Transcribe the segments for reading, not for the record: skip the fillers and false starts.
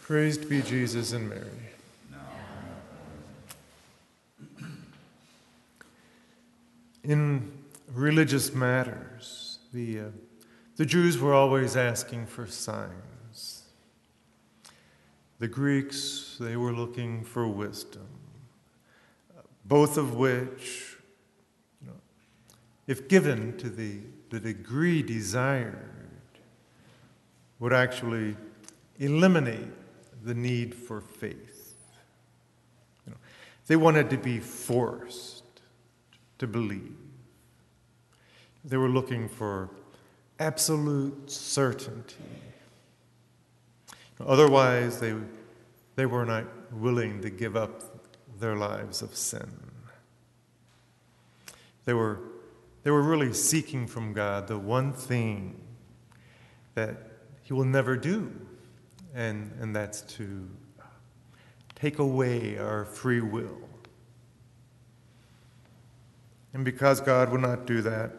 Praised be Jesus and Mary. In religious matters, the Jews were always asking for signs. The Greeks, they were looking for wisdom, both of which, if given to the degree desired, would actually eliminate the need for faith. They wanted to be forced to believe. They were looking for absolute certainty. Otherwise, they were not willing to give up their lives of sin. They were really seeking from God the one thing that He will never do, and that's to take away our free will. And because God would not do that,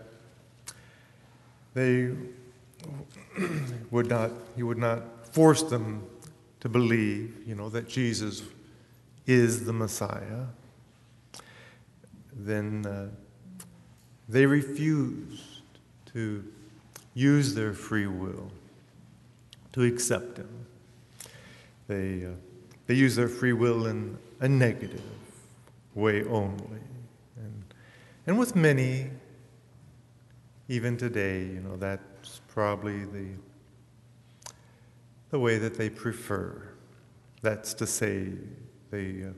He would not force them to believe, that Jesus is the Messiah. Then they refused to use their free will to accept Him. They use their free will in a negative way only. And with many, even today, that's probably the way that they prefer. That's to say, they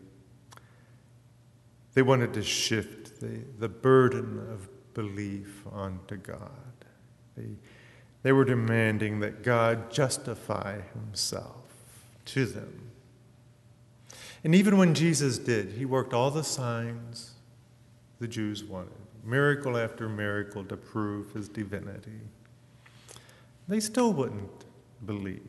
wanted to shift the burden of belief onto God. They were demanding that God justify Himself to them. And even when Jesus did, He worked all the signs the Jews wanted, miracle after miracle to prove His divinity. They still wouldn't believe.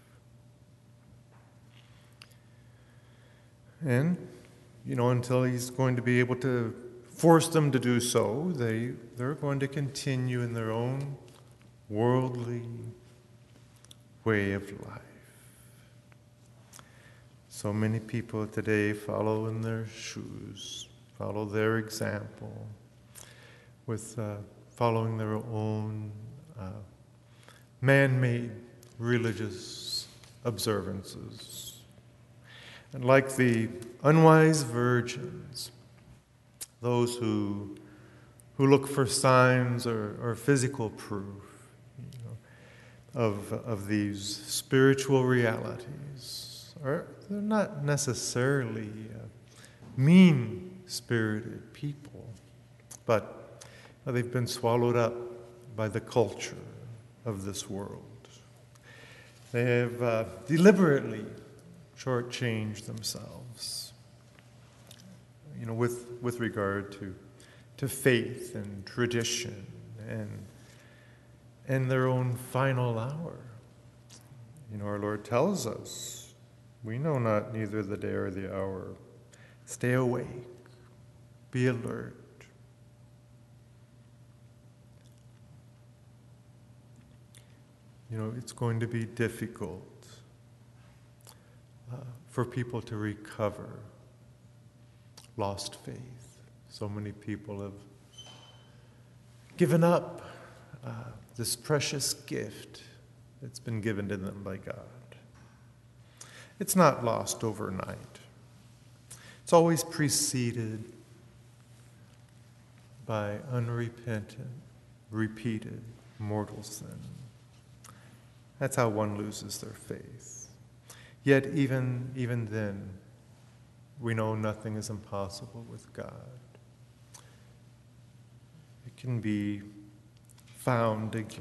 And, until He's going to be able to force them to do so, they're going to continue in their own worldly way of life. So many people today follow in their shoes, follow their example with following their own man-made religious observances. And like the unwise virgins, those who look for signs or physical proof of these spiritual realities, they're not necessarily mean-spirited people, but they've been swallowed up by the culture of this world. They have deliberately shortchanged themselves, with regard to faith and tradition and their own final hour. Our Lord tells us, we know not neither the day or the hour. Stay awake, be alert. It's going to be difficult for people to recover lost faith. So many people have given up this precious gift that's been given to them by God. It's not lost overnight. It's always preceded by unrepentant, repeated mortal sin. That's how one loses their faith. Yet even then, we know nothing is impossible with God. It can be found again.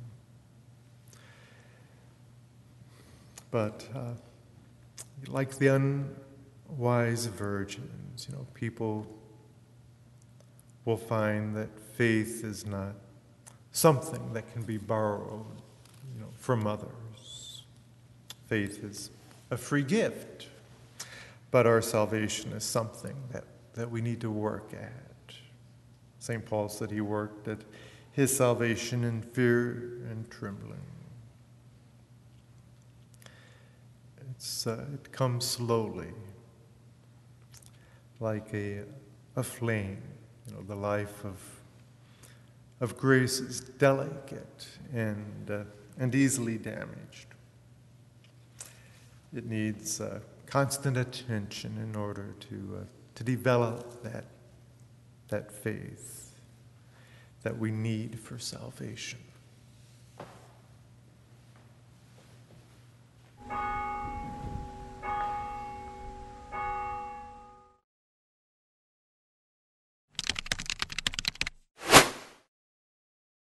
But like the unwise virgins, people will find that faith is not something that can be borrowed, from others. Faith is a free gift, but our salvation is something that we need to work at. St. Paul said he worked at his salvation in fear and trembling. It comes slowly, like a flame. The life of grace is delicate and easily damaged. It needs constant attention in order to develop that faith that we need for salvation.